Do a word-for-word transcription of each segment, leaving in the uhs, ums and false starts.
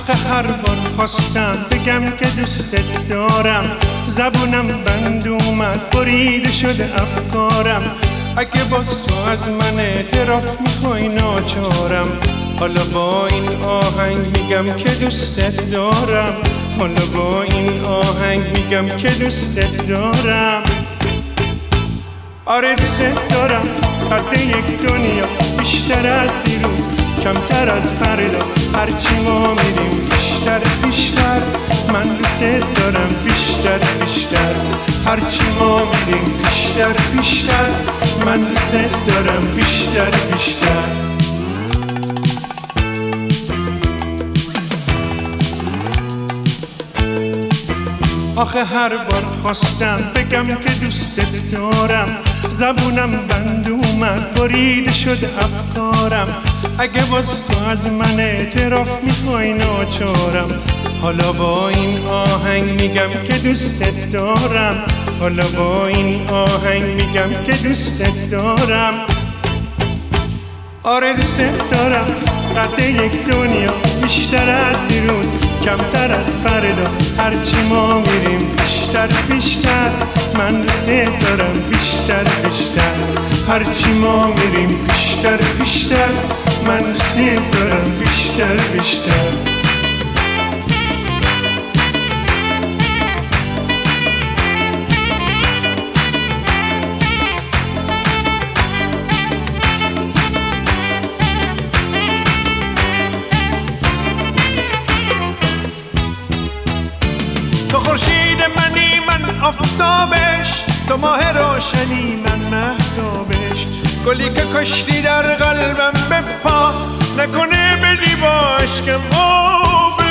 آخه هر بار خواستم بگم که دوستت دارم، زبونم بند اومد بریده شده افکارم. اگه باز تو از من اعتراف میخوای ناچارم، حالا با این آهنگ میگم که دوستت دارم، حالا با این آهنگ میگم که دوستت دارم. آره دوستت دارم، قد یک دنیا، بیشتر از دیروز، کمتر از فردا. هرچی ما میریم بیشتر بیشتر، من دوستت دارم بیشتر بیشتر. هرچی ما میریم بیشتر بیشتر، من دوستت دارم بیشتر بیشتر. آخه هر بار خواستم بگم که دوستت دارم، زبونم بند اومد بریده شده افکارم. اگه باز تو از من اعتراف میخوای ناچارم، حالا با این آهنگ میگم که دوستت دارم، حالا با این آهنگ میگم که دوستت دارم. آره دوستت دارم، قد یک دنیا، بیشتر از دیروز، کمتر از فردا. هرچی ما میریم بیشتر بیشتر، من دوستت دارم بیشتر بیشتر. هرچی ما میریم بیشتر بیشتر، من دوستت دارم بیشتر بیشتر. تو خورشید منی من آفتابش، تو ماه روشنی من مهتابش. گلی که کشتی در قلبم بپا، نکنه بدی با عشقم آبش.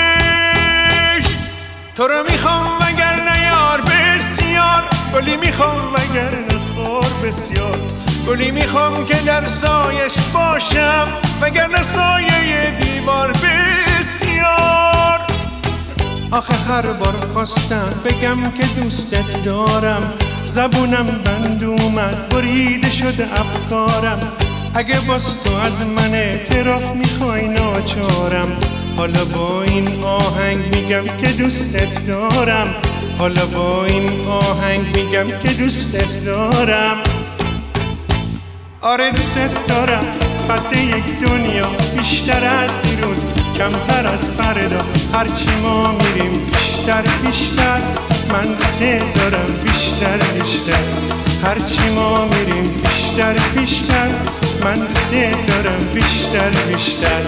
تو رو میخوام وگرنه یار بسیار، گلی میخوام وگرنه خار بسیار. گلی میخوام که در سایش باشم، وگرنه سایه دیوار بسیار. آخه هر بار خواستم بگم که دوستت دارم، زبونم بند اومد بریده شده افکارم. اگه باز تو از من اعتراف میخوای ناچارم، حالا با این آهنگ میگم که دوستت دارم، حالا با این آهنگ میگم که دوستت دارم. آره دوستت دارم، قد یک دنیا، بیشتر از دیروز، کمتر از فردا. هرچی ما میریم بیشتر بیشتر، من دوستت دارم بیشتر بیشتر. هرچی ما میریم بیشتر بیشتر، من دوستت دارم بیشتر بیشتر.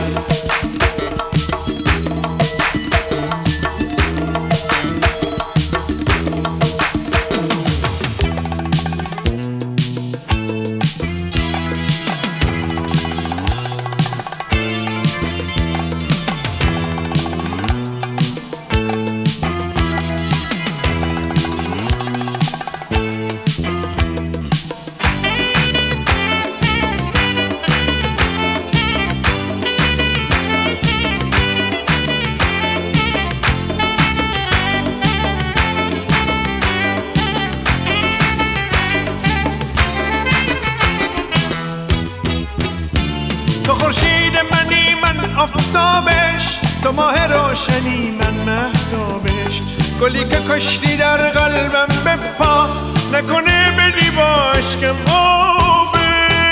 تو خورشید منی من آفتابش، تو ماه روشنی من مهتابش. گلی که کشتی در قلبم بپا، نکنه بدی با عشقم آبش.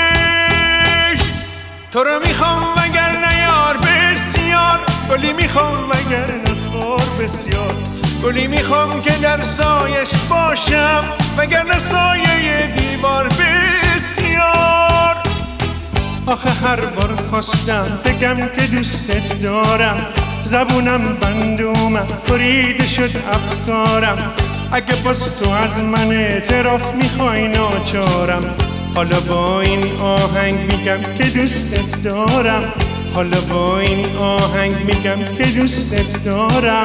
تو رو میخوام وگرنه یار بسیار، گلی میخوام وگرنه خار بسیار. گلی میخوام که در سایش باشم، وگرنه سایه دیوار بسیار. آخه هر بار خواستم بگم که دوستت دارم، زبونم بند اومد بریده شد افکارم. اگه باز تو از من اعتراف میخوای ناچارم، حالا با این آهنگ میگم که دوستت دارم، حالا با این آهنگ میگم که دوستت دارم.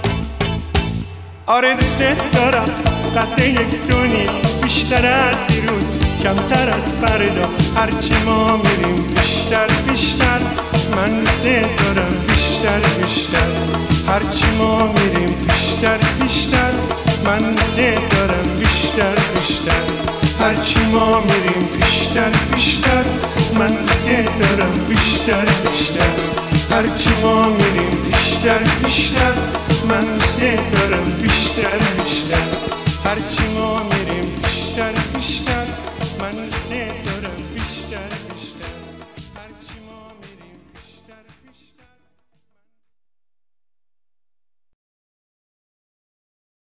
آره دوستت دارم، قد یک دنیا، بیشتر از دیروز، کمتر از فردا. هرچی ما میریم بیشتر بیشتر، من دوستت دارم بیشتر بیشتر. هرچی ما میریم بیشتر بیشتر، من دوستت دارم بیشتر بیشتر. هرچی ما میریم بیشتر بیشتر، من دوستت دارم بیشتر بیشتر. هرچی ما میریم بیشتر بیشتر من دوست دارم بیشتر بیشتر هرچی ما